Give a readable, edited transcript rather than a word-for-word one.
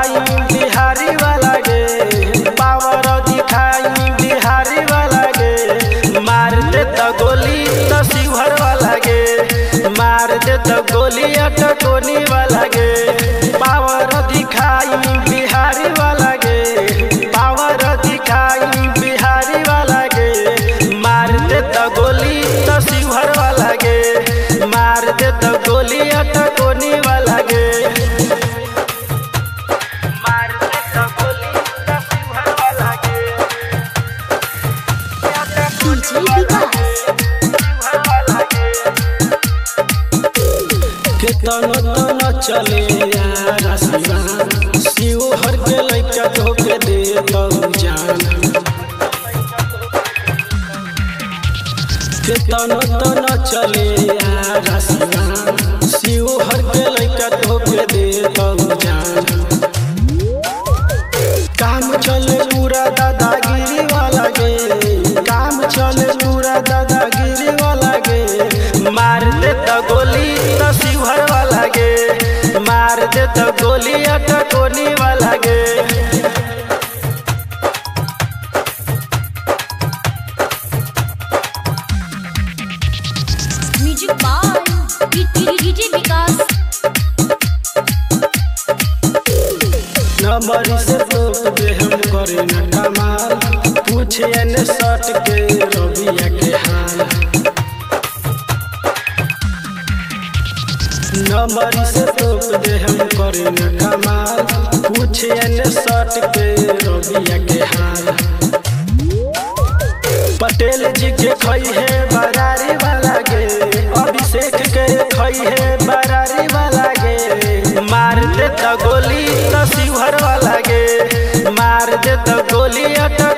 दिखाई बिहारी वाला गे, पावर दिखाई बिहारी वाला गे। मार दे तो गोली तो शिवहर वाला गे, मार दे तो गोली अटकोनी वाला गे। पावर दिखाई बिहारी वाला गे, पावर दिखाई बिहारी वाला गे। मार दे तो गोली तो शिवहर वाला गे, मार दे तो गोली अटकोनी वाला गे। मार दे तो गोली तो शिवहर वाला गे, शिवहर वाला गे। केतनो तो चले यार शिवान, शिवहर के लइका धोके दे तो जान। केतनो तो चले यार शिवान, शिवहर के लइका धोके दे तो जान। काम चले पूरा दादागिरी वाला गे, काम चले पूरा दादागिरी वाला गे। मार दे तो गोली तो शिवहर वाला गे, मार दे तो गोली अटकोनी वाला गे। Music by DJ Vikas. Number से तोप दे हम करे न कमाल, पूछे न सट के रबिया के हाल। नंबर से तोप दे हम करे न कमाल, पूछे न सट के रबिया के हाल। पटेल जी के खई है बरारी वाला गे, अभिषेक के खई है बरारी वाला गे। मार दे तो गोली तो शिवहर वाला गे, मार दे तो गोली अटक